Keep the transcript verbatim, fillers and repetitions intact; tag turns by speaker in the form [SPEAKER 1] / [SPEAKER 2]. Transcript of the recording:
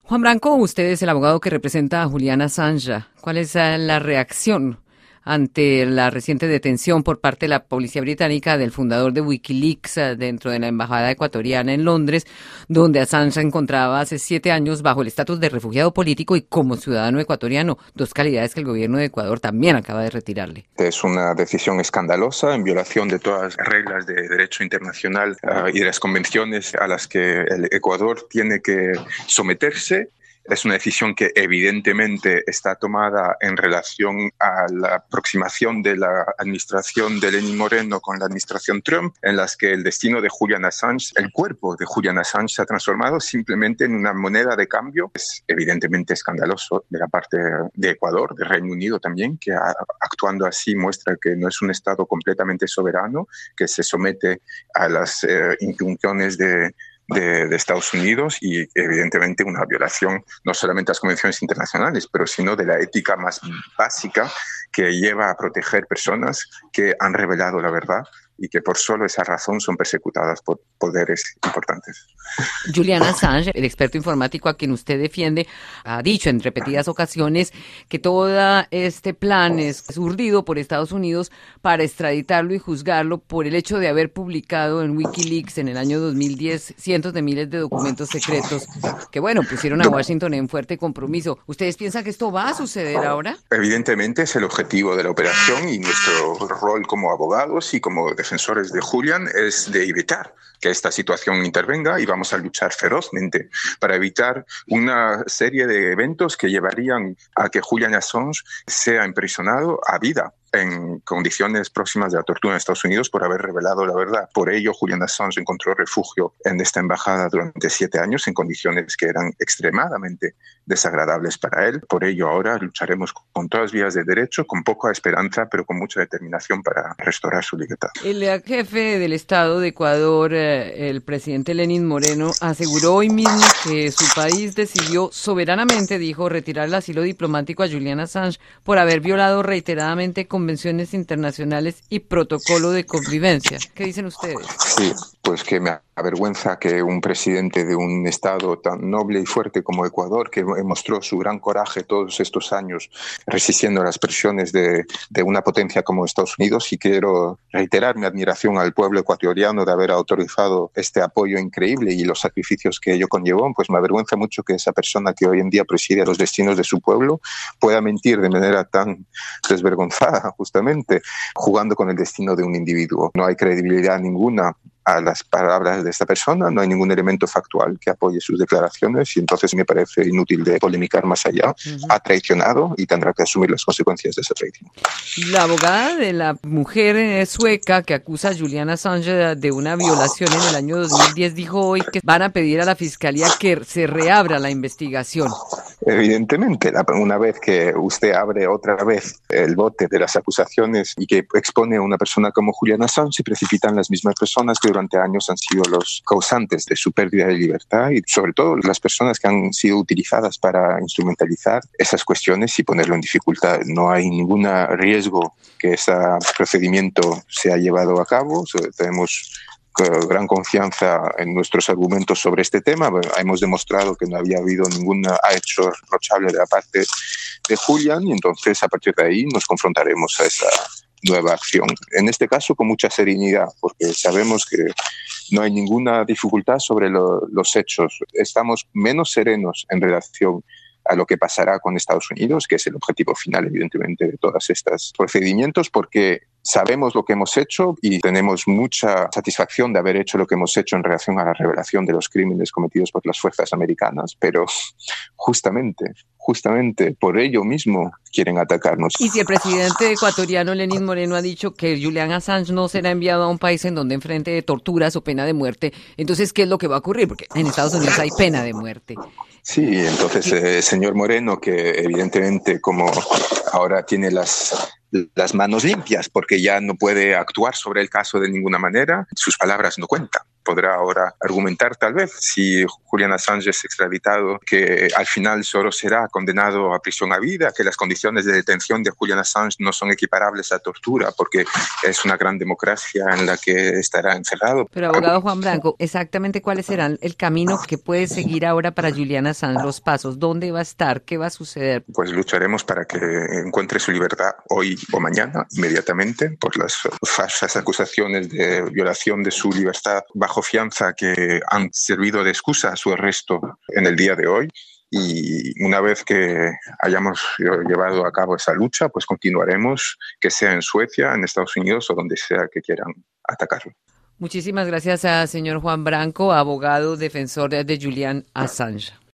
[SPEAKER 1] Juan Branco, usted es el abogado que representa a Julian Assange. ¿Cuál es la reacción ante la reciente detención por parte de la policía británica del fundador de Wikileaks dentro de la embajada ecuatoriana en Londres, donde Assange se encontraba hace siete años bajo el estatus de refugiado político y como ciudadano ecuatoriano, dos calidades que el gobierno de Ecuador también acaba de retirarle?
[SPEAKER 2] Es una decisión escandalosa en violación de todas las reglas de derecho internacional uh, y de las convenciones a las que el Ecuador tiene que someterse. Es una decisión que evidentemente está tomada en relación a la aproximación de la administración de Lenín Moreno con la administración Trump, en las que el destino de Julian Assange, el cuerpo de Julian Assange se ha transformado simplemente en una moneda de cambio. Es evidentemente escandaloso de la parte de Ecuador, de Reino Unido también, que actuando así muestra que no es un Estado completamente soberano, que se somete a las eh, injuncciones de De, de Estados Unidos y evidentemente una violación no solamente a las convenciones internacionales, pero sino de la ética más básica que lleva a proteger personas que han revelado la verdad y que por solo esa razón son persecutadas por poderes importantes.
[SPEAKER 1] Julian Assange, el experto informático a quien usted defiende, ha dicho en repetidas ocasiones que todo este plan es urdido por Estados Unidos para extraditarlo y juzgarlo por el hecho de haber publicado en Wikileaks en el año dos mil diez cientos de miles de documentos secretos que, bueno, pusieron a Washington en fuerte compromiso. ¿Ustedes piensan que esto va a suceder ahora?
[SPEAKER 2] Evidentemente es el objetivo de la operación y nuestro rol como abogados y como defensores de Julian es de evitar que esta situación intervenga y vamos a luchar ferozmente para evitar una serie de eventos que llevarían a que Julian Assange sea imprisionado a vida en condiciones próximas de la tortura en Estados Unidos por haber revelado la verdad. Por ello, Julian Assange encontró refugio en esta embajada durante siete años en condiciones que eran extremadamente desagradables para él. Por ello, ahora lucharemos con todas las vías de derecho, con poca esperanza, pero con mucha determinación para restaurar su libertad.
[SPEAKER 1] El jefe del Estado de Ecuador, el presidente Lenín Moreno, aseguró hoy mismo que su país decidió soberanamente, dijo, retirar el asilo diplomático a Julian Assange por haber violado reiteradamente convenciones internacionales y protocolo de convivencia. ¿Qué dicen ustedes?
[SPEAKER 2] Sí, pues que me avergüenza que un presidente de un Estado tan noble y fuerte como Ecuador, que mostró su gran coraje todos estos años resistiendo las presiones de, de una potencia como Estados Unidos, y quiero reiterar mi admiración al pueblo ecuatoriano de haber autorizado este apoyo increíble y los sacrificios que ello conllevó. Pues me avergüenza mucho que esa persona que hoy en día preside los destinos de su pueblo pueda mentir de manera tan desvergonzada, justamente jugando con el destino de un individuo. No hay credibilidad ninguna a las palabras de esta persona, no hay ningún elemento factual que apoye sus declaraciones y entonces me parece inútil de polemicar más allá. Uh-huh. Ha traicionado y tendrá que asumir las consecuencias de esa traición.
[SPEAKER 1] La abogada de la mujer sueca que acusa a Julian Assange de una violación en el año dos mil diez dijo hoy que van a pedir a la fiscalía que se reabra la investigación.
[SPEAKER 2] Evidentemente, una vez que usted abre otra vez el bote de las acusaciones y que expone a una persona como Julian Assange, se precipitan las mismas personas que durante años han sido los causantes de su pérdida de libertad y sobre todo las personas que han sido utilizadas para instrumentalizar esas cuestiones y ponerlo en dificultad. No hay ningún riesgo que ese procedimiento sea llevado a cabo. Tenemos gran confianza en nuestros argumentos sobre este tema. Hemos demostrado que no había habido ningún hecho reprochable de la parte de Julian y entonces a partir de ahí nos confrontaremos a esa nueva acción. En este caso con mucha serenidad, porque sabemos que no hay ninguna dificultad sobre lo, los hechos. Estamos menos serenos en relación a lo que pasará con Estados Unidos, que es el objetivo final, evidentemente, de todos estos procedimientos, porque sabemos lo que hemos hecho y tenemos mucha satisfacción de haber hecho lo que hemos hecho en relación a la revelación de los crímenes cometidos por las fuerzas americanas, pero justamente, justamente por ello mismo quieren atacarnos.
[SPEAKER 1] Y si el presidente ecuatoriano Lenín Moreno ha dicho que Julian Assange no será enviado a un país en donde enfrente torturas o pena de muerte, entonces, ¿qué es lo que va a ocurrir? Porque en Estados Unidos hay pena de muerte.
[SPEAKER 2] Sí, entonces el eh, señor Moreno, que evidentemente como ahora tiene las, las manos limpias porque ya no puede actuar sobre el caso de ninguna manera, sus palabras no cuentan. podrá ahora argumentar tal vez si Julian Assange es extraditado, que al final solo será condenado a prisión a vida, que las condiciones de detención de Julian Assange no son equiparables a tortura, porque es una gran democracia en la que estará encerrado.
[SPEAKER 1] Pero abogado Juan Branco, exactamente cuáles serán el camino que puede seguir ahora para Julian Assange, los pasos, dónde va a estar, qué va a suceder.
[SPEAKER 2] Pues lucharemos para que encuentre su libertad hoy o mañana, inmediatamente, por las falsas acusaciones de violación de su libertad bajo fianza que han servido de excusa a su arresto en el día de hoy. Y una vez que hayamos llevado a cabo esa lucha, pues continuaremos, que sea en Suecia, en Estados Unidos o donde sea que quieran atacarlo.
[SPEAKER 1] Muchísimas gracias a señor Juan Branco, abogado defensor de Julian Assange.